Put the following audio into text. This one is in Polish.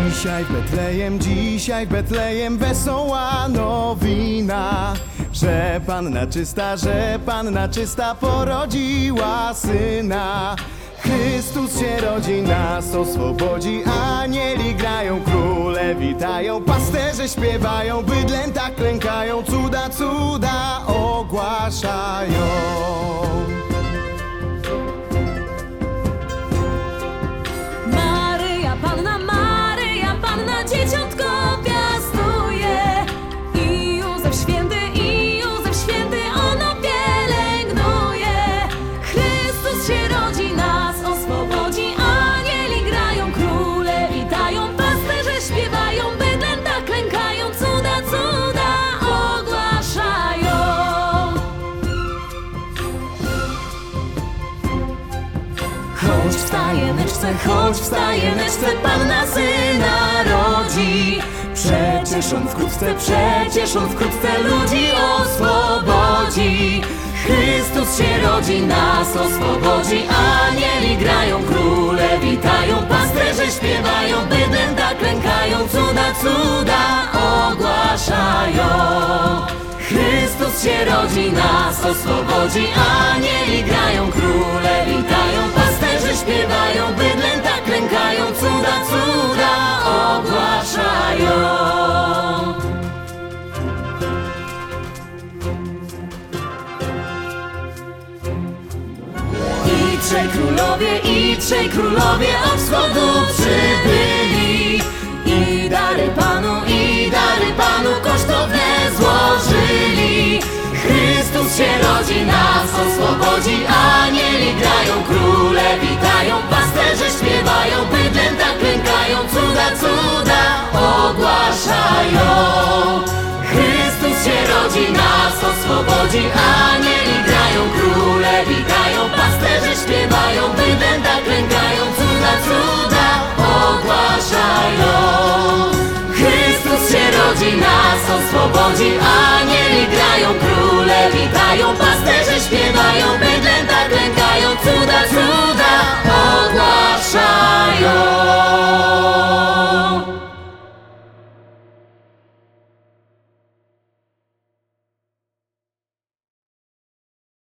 Dzisiaj w Betlejem wesoła nowina, że Panna czysta porodziła Syna. Chrystus się rodzi, nas oswobodzi, anieli grają, króle witają, pasterze śpiewają, bydlęta klękają, cuda ogłaszają. Maryja Panna dzieciątko piastuje i Józef święty ono pielęgnuje. Chrystus się rodzi, nas oswobodzi, anieli grają, króle witają, pasterze śpiewają, bydlęta klękają, cuda ogłaszają. Choć w stajeneczce Panna Syna rodzi, przecież on wkrótce ludzi oswobodzi. Chrystus się rodzi, nas oswobodzi, anieli grają, króle witają, pasterze śpiewają, bydlęta klękają, cuda ogłaszają. Chrystus się rodzi, nas oswobodzi, anieli grają, króle witają, pasterze śpiewają, bydlęta klękają, cuda ogłaszają. I trzej królowie od wschodu przybyli i dary Panu kosztowne złożyli. Chrystus się rodzi, nas oswobodzi, anieli grają, króle witają, pasterze śpiewają, bydlęta klękają, cuda ogłaszają. Chrystus się rodzi, nas oswobodzi, anieli grają, króle witają, pasterze śpiewają, bydlęta klękają, cuda ogłaszają. Chrystus się rodzi, nas oswobodzi, anieli grają, króle witają, pasterze śpiewają, bydlęta